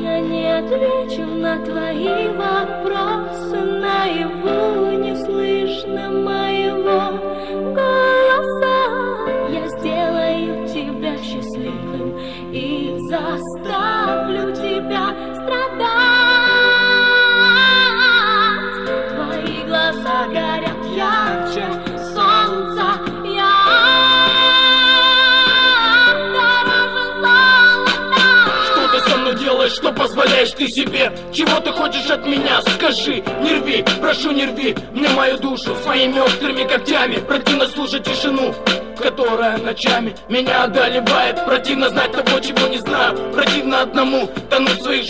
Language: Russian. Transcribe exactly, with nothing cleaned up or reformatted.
я не отвечу на твои вопросы. Наяву не слышно моего голоса. Я сделаю тебя счастливым и заставлю тебя страдать. Твои глаза горят ярче солнца. Я дороже золота. Что ты со мной делаешь, что позволяешь ты себе? Чего ты хочешь от меня? Скажи, не рви, прошу, не рви мне мою душу своими острыми когтями. Противно слушать тишину, которая ночами меня одолевает. Противно знать того, чего не знаю. Противно одному тонуть в своих